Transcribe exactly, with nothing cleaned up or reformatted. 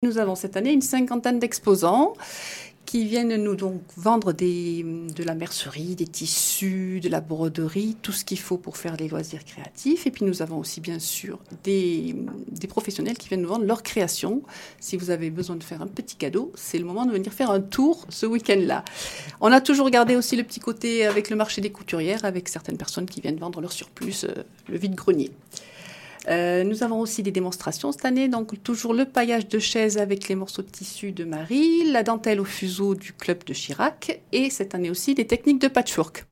Nous avons cette année une cinquantaine d'exposants qui viennent nous donc vendre des, de la mercerie, des tissus, de la broderie, tout ce qu'il faut pour faire des loisirs créatifs. Et puis nous avons aussi bien sûr des, des professionnels qui viennent nous vendre leurs créations. Si vous avez besoin de faire un petit cadeau, c'est le moment de venir faire un tour ce week-end-là. On a toujours gardé aussi le petit côté avec le marché des couturières, avec certaines personnes qui viennent vendre leur surplus, euh, le vide-grenier. Euh, nous avons aussi des démonstrations cette année, donc toujours le paillage de chaises avec les morceaux de tissu de Marie, la dentelle au fuseau du club de Chirac et cette année aussi des techniques de patchwork.